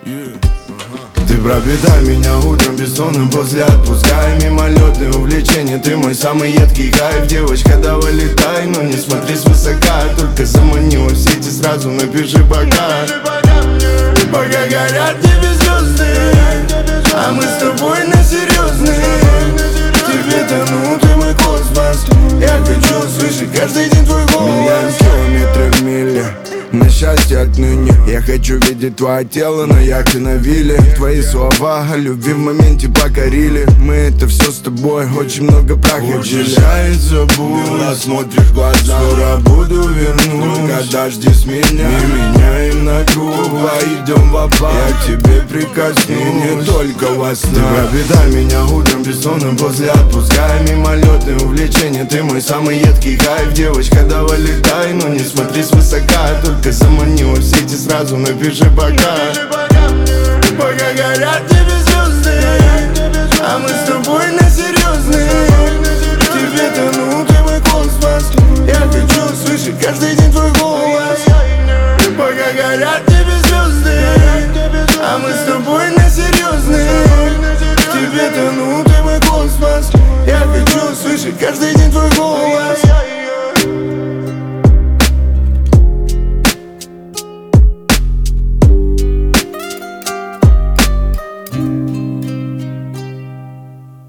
Ты пропитай меня утром бессонным после отпуска и мимолетные увлечения. Ты мой самый едкий кайф. Девочка, да вылетай, но не смотри свысока. Только замани в сети, сразу напиши пока. Пока горят небе звезды, а мы с тобой на серьезные. Тебе тону, ты мой космос. Я хочу слышать каждый день твой голос. Миллион километров в миле на счастье отныне. Я хочу видеть твое тело на яхте на вилле. Твои слова о любви в моменте покорили. Мы это все с тобой, очень много прахов. Уезжает, забудь, смотришь в глаза. Скоро буду вернусь, когда жди с меня. Мы меняем на грубо, идем в опал. Я к тебе прикоснусь, не только во снах. Ты пропитай меня утром бессонным после отпуска и мимолетные увлечения. Ты мой самый едкий кайф. Девочка, да вылетай, но не смотри свысока. Только замани в сети, сразу напиши пока. Пока горят небе звезды, а мы с тобой на серьезные. Тебе тону, ты мой космос. Я хочу слышать каждый день твой голос. Пока горят небе звезды, а мы с тобой на серьезные. Тебе тону, ты мой космос. Я хочу слышать каждый день твой голос.